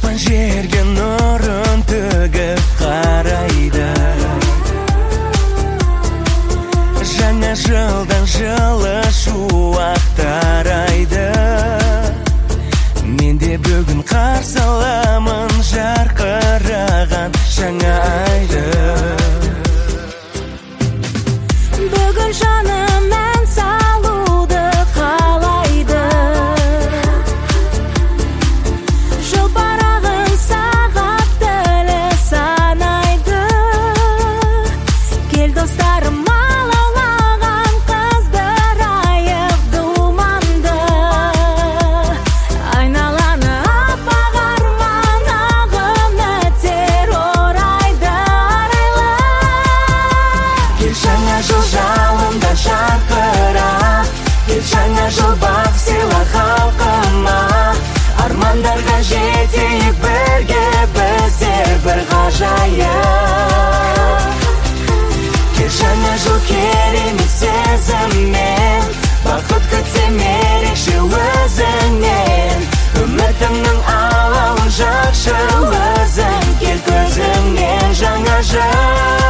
туған жерге нұрын төгіп қарайды. Жаңа жылдан жылы шуақ тарайды. Мен де бүгін қарсы аламын жарқыраған жаңа айды. Бүгін жаным ән салуды қалайды. Жыл парағын сағат тілі санайды. Кел достарым алаулаған қыздырайық думанды. Айналаны аппақ арман ағын өтер орайды арайлы. Кел жаңа жыл жалында жарқыра, кел жаңа жыл бақ сыйла халқыма. Армандарға жетейік бірге біздер бір ғажайып. Кел жаңа жыл керемет сезіммен, бақыт күтсем ерекше өзіңнен. Үмітімнің алауын жақшы өзің, кел көзіңнен жаңа жыл.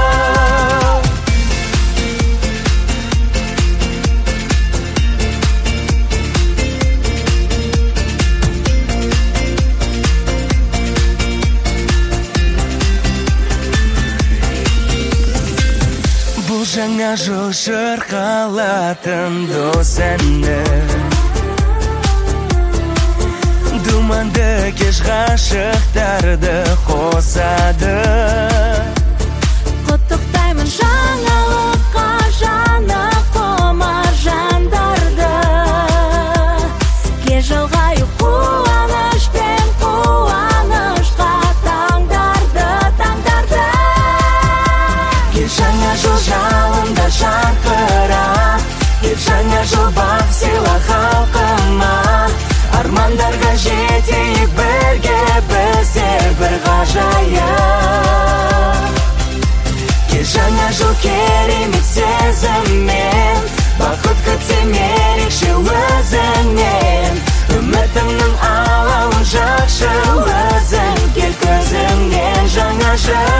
Бұл жаңа жыл шырқалатын дос әні. Думанды кеш ғашықтарды қосады. Құттықтаймын жаңалыққа жаны құмар жандарды. Кел жылғайық қуанышпен қуанышқа таңдарды. Кел жаңа жыл жалында жарқыра, кел жаңа жыл бақ сыйла халқыма. Армандарға жетейік бірге біздер бір ғажайып. Кел жаңа жыл керемет сезіммен, бақыт күтсем ерекше өзіңнен. Үмітімнің алауын жақшы өзің, кел көзіңнен жаңа жыл.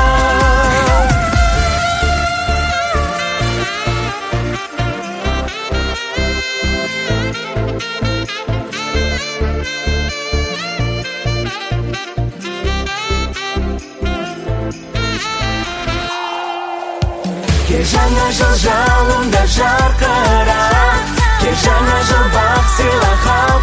Кел жаңа жыл жалында жарқыра, кел жаңа жыл бақ сыйла халқыма.